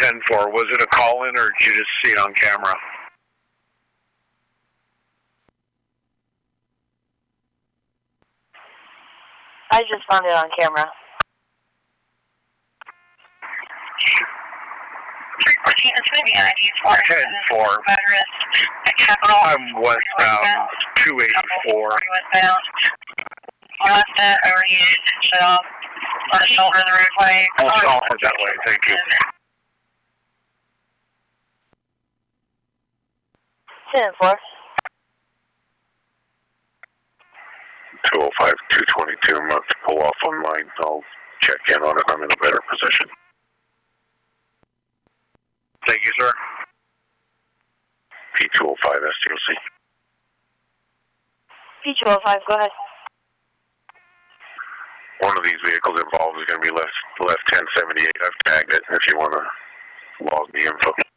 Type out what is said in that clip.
10-4, was it a call-in or did you just see it on camera? I just found it on camera. 314, it's going to be an ID 4. 10-4. I'm westbound 284. Westbound. Lost it, overheated, shut off. On the shoulder of the roadway. I'll head that way, thank you. 10-4. 205, 222, I'm about to pull off on mine. I'll check in on it. I'm in a better position. Thank you, sir. P205, STOC. P205, go ahead. One of these vehicles involved is going to be left 1078. I've tagged it if you want to log the info.